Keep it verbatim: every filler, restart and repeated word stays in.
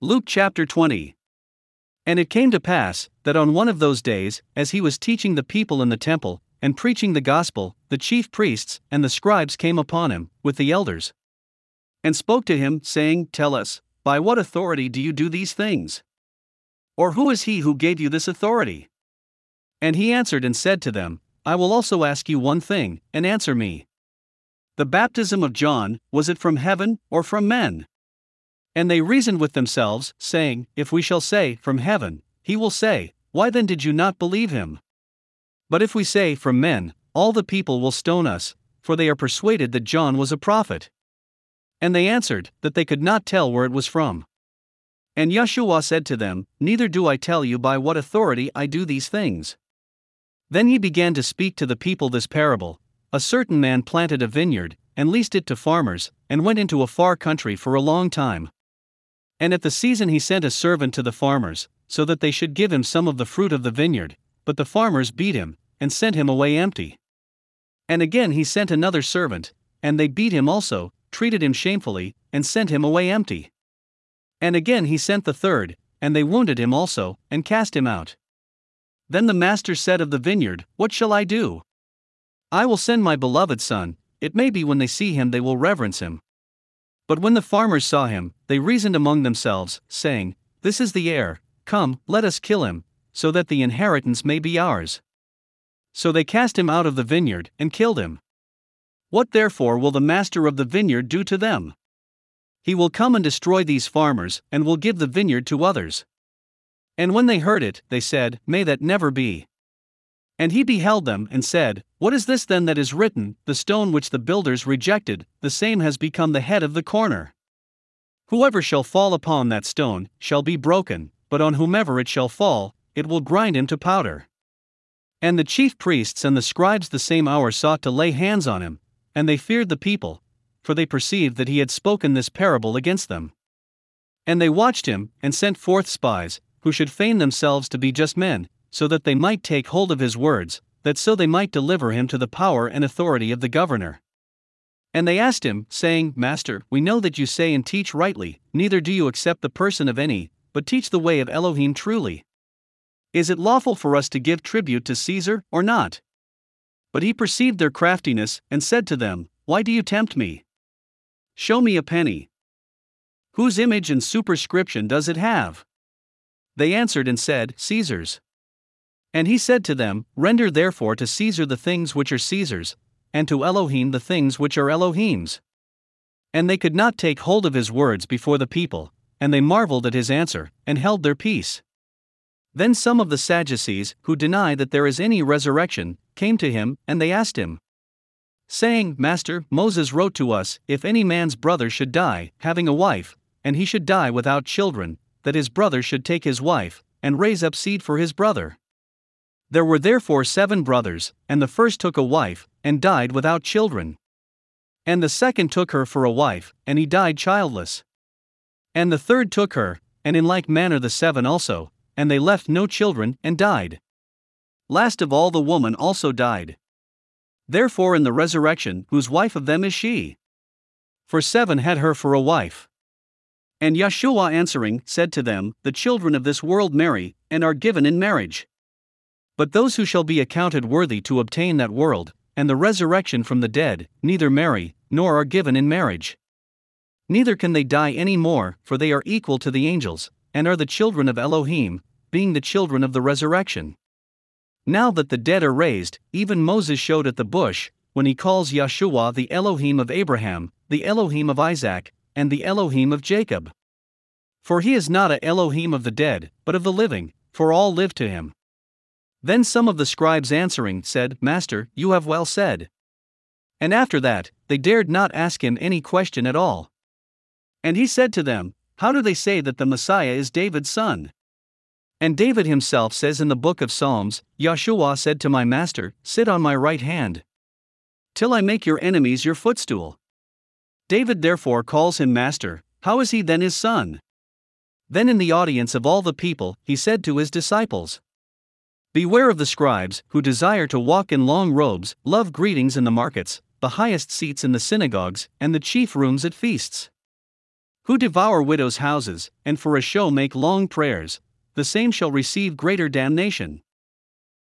Luke chapter twenty. And it came to pass, that on one of those days, as he was teaching the people in the temple, and preaching the gospel, the chief priests and the scribes came upon him, with the elders, and spoke to him, saying, Tell us, by what authority do you do these things? Or who is he who gave you this authority? And he answered and said to them, I will also ask you one thing, and answer me. The baptism of John, was it from heaven, or from men? And they reasoned with themselves, saying, If we shall say, From heaven, he will say, Why then did you not believe him? But if we say, From men, all the people will stone us, for they are persuaded that John was a prophet. And they answered, that they could not tell where it was from. And Yeshua said to them, Neither do I tell you by what authority I do these things. Then he began to speak to the people this parable. A certain man planted a vineyard, and leased it to farmers, and went into a far country for a long time. And at the season he sent a servant to the farmers, so that they should give him some of the fruit of the vineyard, but the farmers beat him, and sent him away empty. And again he sent another servant, and they beat him also, treated him shamefully, and sent him away empty. And again he sent the third, and they wounded him also, and cast him out. Then the master said of the vineyard, What shall I do? I will send my beloved son, it may be when they see him they will reverence him. But when the farmers saw him, they reasoned among themselves, saying, This is the heir, come, let us kill him, so that the inheritance may be ours. So they cast him out of the vineyard, and killed him. What therefore will the master of the vineyard do to them? He will come and destroy these farmers, and will give the vineyard to others. And when they heard it, they said, May that never be. And he beheld them, and said, What is this then that is written, The stone which the builders rejected, the same has become the head of the corner? Whoever shall fall upon that stone, shall be broken, but on whomever it shall fall, it will grind him to powder. And the chief priests and the scribes the same hour sought to lay hands on him, and they feared the people, for they perceived that he had spoken this parable against them. And they watched him, and sent forth spies, who should feign themselves to be just men, so that they might take hold of his words, that so they might deliver him to the power and authority of the governor. And they asked him, saying, Master, we know that you say and teach rightly, neither do you accept the person of any, but teach the way of Elohim truly. Is it lawful for us to give tribute to Caesar, or not? But he perceived their craftiness, and said to them, Why do you tempt me? Show me a penny. Whose image and superscription does it have? They answered and said, Caesar's. And he said to them, Render therefore to Caesar the things which are Caesar's, and to Elohim the things which are Elohim's. And they could not take hold of his words before the people, and they marveled at his answer, and held their peace. Then some of the Sadducees, who deny that there is any resurrection, came to him, and they asked him, saying, Master, Moses wrote to us, If any man's brother should die, having a wife, and he should die without children, that his brother should take his wife, and raise up seed for his brother. There were therefore seven brothers, and the first took a wife, and died without children. And the second took her for a wife, and he died childless. And the third took her, and in like manner the seven also, and they left no children, and died. Last of all the woman also died. Therefore in the resurrection, whose wife of them is she? For seven had her for a wife. And Yeshua answering, said to them, The children of this world marry, and are given in marriage. But those who shall be accounted worthy to obtain that world, and the resurrection from the dead, neither marry, nor are given in marriage. Neither can they die any more, for they are equal to the angels, and are the children of Elohim, being the children of the resurrection. Now that the dead are raised, even Moses showed at the bush, when he calls Yeshua the Elohim of Abraham, the Elohim of Isaac, and the Elohim of Jacob. For he is not a Elohim of the dead, but of the living, for all live to him. Then some of the scribes answering said, Master, you have well said. And after that, they dared not ask him any question at all. And he said to them, How do they say that the Messiah is David's son? And David himself says in the book of Psalms, Yeshua said to my master, Sit on my right hand, till I make your enemies your footstool. David therefore calls him master, how is he then his son? Then in the audience of all the people, he said to his disciples, Beware of the scribes, who desire to walk in long robes, love greetings in the markets, the highest seats in the synagogues, and the chief rooms at feasts. Who devour widows' houses, and for a show make long prayers, the same shall receive greater damnation.